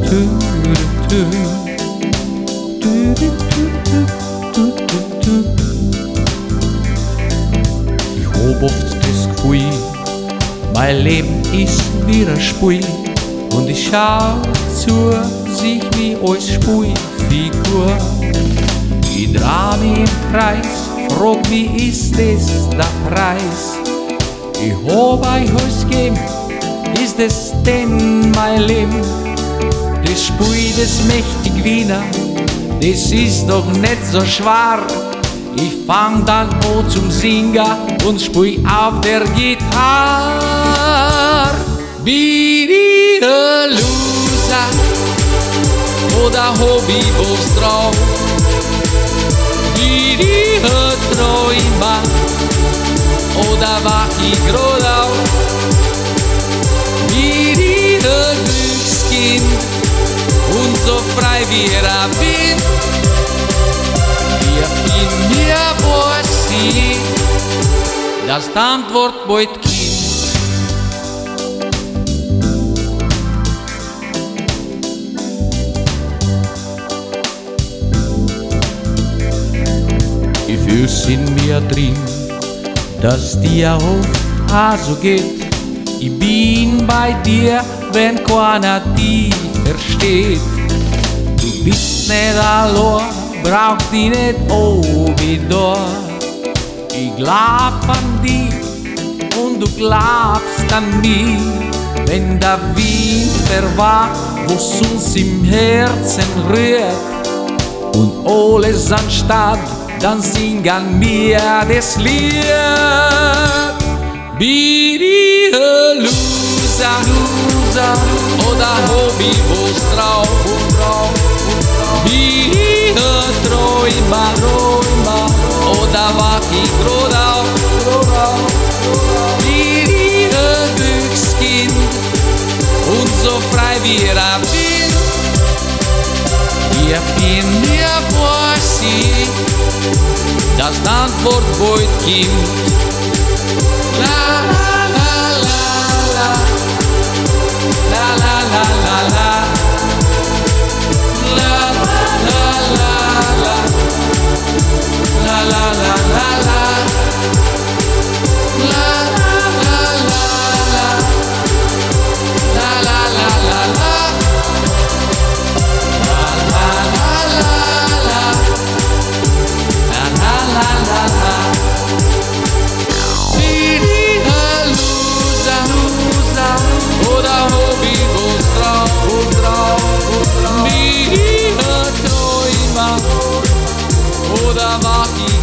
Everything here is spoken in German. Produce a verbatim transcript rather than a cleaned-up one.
Ich hab oft das Gefühl, mein Leben ist wie ein Spiel und ich schau zu sich wie als Spielfigur. Ich dreh mich im Kreis, frag, wie ist das der Preis? Ich hab euch alles gegeben, ist das denn mein Leben? Das Spiel, das mächtig Wiener, das ist doch nicht so schwer. Ich fang dann an zum Singen und spiel auf der Gitarre. Bin ich ein Loser oder hab ich was drauf? Bin ich ein Träumer oder wach ich grad auf? Bin ich ein Glückskind und so frei wie er bin? Ich bin mir was sie, das die Antwort bald kommt. Ich fühl's in mir drin, dass dir oft auch so geht. Ich bin bei dir, wenn keiner dich versteht. Du bist nicht allein, brauch dich nicht oben da. Ich glaub an dich und du glaubst an mich. Wenn der Wind verwacht, was uns im Herzen rührt und alles anstatt, dann singen wir das Lied. Bin ich ein Loser, Loser oder hab ich was drauf? Bin ich ein Träumer, Träumer oder wach ich grad auf? Bin ich ein Glückskind und so frei wie er bin? Ich bin mir was ich, das die Antwort bald kommt. La la la la la la la la la la la la la la la la. Oder wach ich